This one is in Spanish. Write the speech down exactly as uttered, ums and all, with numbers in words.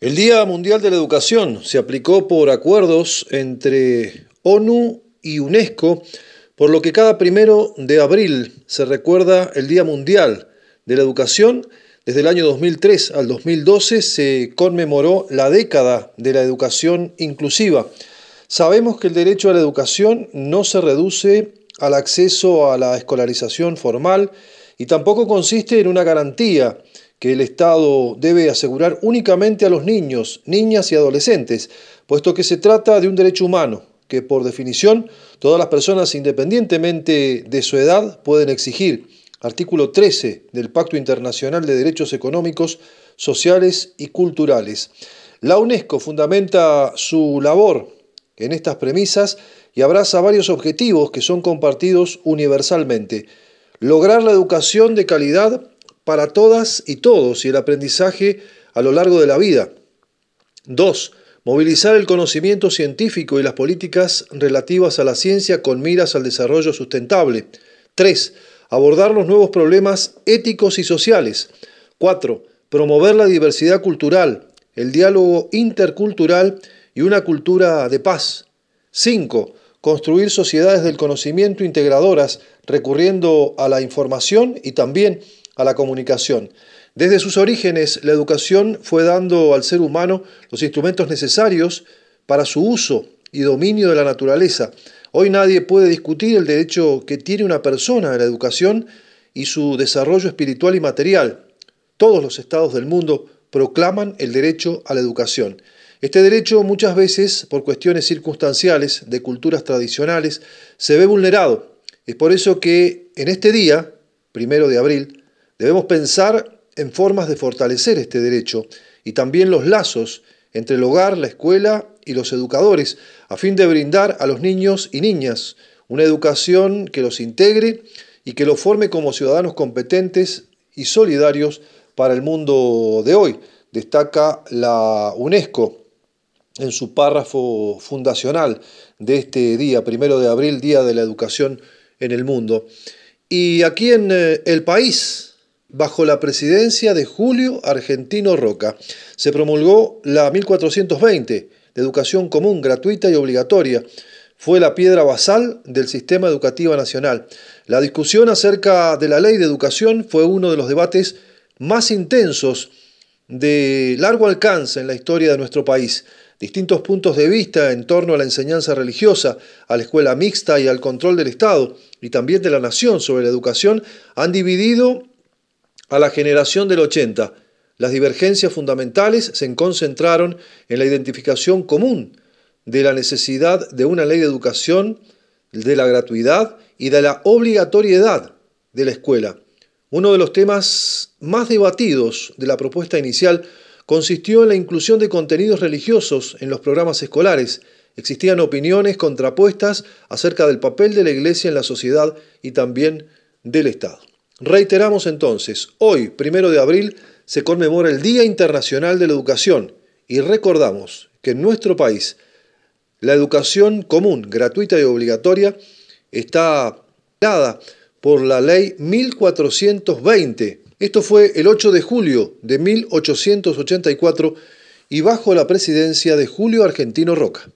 El Día Mundial de la Educación se aplicó por acuerdos entre ONU y UNESCO, por lo que cada primero de abril se recuerda el Día Mundial de la Educación. Desde el año dos mil tres al dos mil doce se conmemoró la década de la educación inclusiva. Sabemos que el derecho a la educación no se reduce al acceso a la escolarización formal y tampoco consiste en una garantía que el Estado debe asegurar únicamente a los niños, niñas y adolescentes, puesto que se trata de un derecho humano que, por definición, todas las personas, independientemente de su edad, pueden exigir. Artículo trece del Pacto Internacional de Derechos Económicos, Sociales y Culturales. La UNESCO fundamenta su labor en estas premisas y abraza varios objetivos que son compartidos universalmente. Lograr la educación de calidad para todas y todos y el aprendizaje a lo largo de la vida. Dos. Movilizar el conocimiento científico y las políticas relativas a la ciencia con miras al desarrollo sustentable. Tres. Abordar los nuevos problemas éticos y sociales. Cuatro. Promover la diversidad cultural, el diálogo intercultural y una cultura de paz. Cinco. Construir sociedades del conocimiento integradoras recurriendo a la información y también a la comunicación. Desde sus orígenes, la educación fue dando al ser humano los instrumentos necesarios para su uso y dominio de la naturaleza. Hoy nadie puede discutir el derecho que tiene una persona a la educación y su desarrollo espiritual y material. Todos los estados del mundo proclaman el derecho a la educación. Este derecho, muchas veces, por cuestiones circunstanciales de culturas tradicionales, se ve vulnerado. Es por eso que en este día, primero de abril, debemos pensar en formas de fortalecer este derecho y también los lazos entre el hogar, la escuela y los educadores, a fin de brindar a los niños y niñas una educación que los integre y que los forme como ciudadanos competentes y solidarios para el mundo de hoy. Destaca la UNESCO en su párrafo fundacional de este día, primero de abril, Día de la Educación en el mundo. Y aquí en eh, el país, bajo la presidencia de Julio Argentino Roca, se promulgó la mil cuatrocientos veinte de educación común, gratuita y obligatoria. Fue la piedra basal del sistema educativo nacional. La discusión acerca de la ley de educación fue uno de los debates más intensos de largo alcance en la historia de nuestro país. Distintos puntos de vista en torno a la enseñanza religiosa, a la escuela mixta y al control del Estado y también de la nación sobre la educación han dividido a la generación del ochenta. Las divergencias fundamentales se concentraron en la identificación común de la necesidad de una ley de educación, de la gratuidad y de la obligatoriedad de la escuela. Uno de los temas más debatidos de la propuesta inicial consistió en la inclusión de contenidos religiosos en los programas escolares. Existían opiniones contrapuestas acerca del papel de la Iglesia en la sociedad y también del Estado. Reiteramos entonces, hoy, primero de abril, se conmemora el Día Internacional de la Educación y recordamos que en nuestro país la educación común, gratuita y obligatoria está dada por la Ley mil cuatrocientos veinte. Esto fue el ocho de julio de mil ochocientos ochenta y cuatro y bajo la presidencia de Julio Argentino Roca.